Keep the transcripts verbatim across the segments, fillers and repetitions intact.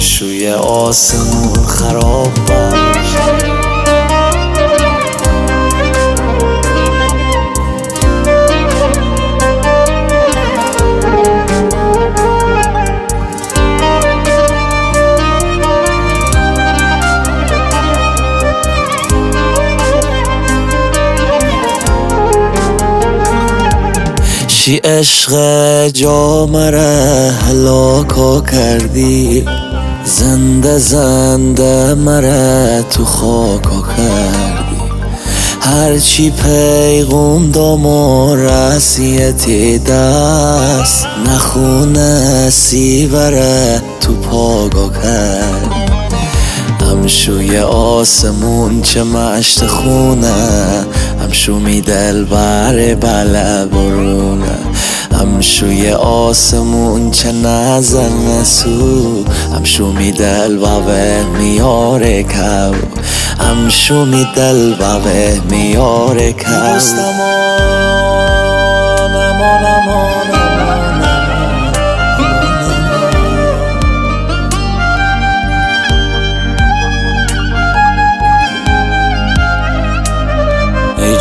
شوی آسمون خراب باشه. چی عشق جا مره هلاکا کردی، زنده زنده مره تو خاکا کردی. هرچی پیغم دامو رسیتی دست، نخونه سیوره تو پاگا کردی. همشوی آسمون چه مشت خونه، همشو می دل بر بله برونه. همشوی آسمون چه نزن سو، همشو می دل و میاره کو، همشو می دل و میاره کو. ای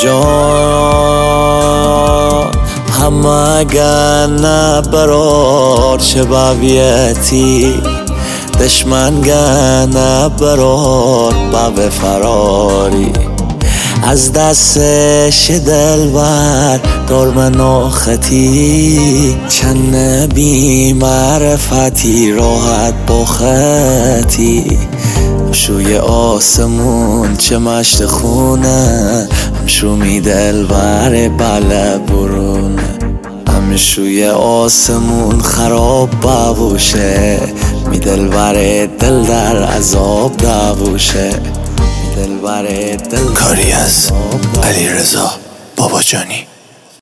جان همه گنه برار چه باویتی، دشمن گنه برار باو فراری. از دستش دلبر دار منو خطی، چند بی معرفتی راحت با خطی. همشوی آسمون چه مشت خونه، همشو می دل بر بله برونه. همشوی آسمون خراب ببوشه، می دل بر دل در عذاب دبوشه. می دل بر دل کاری از علیرضا باباجانی.